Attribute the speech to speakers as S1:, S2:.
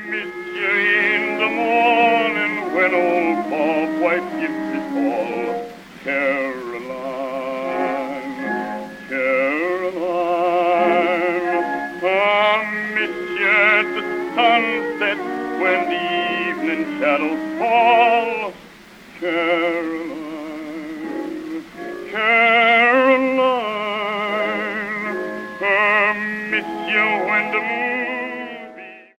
S1: miss you in the morning when old Bob White gives his call. Caroline, Caroline, I miss you at the sunset when the evening shadows fall. Caroline.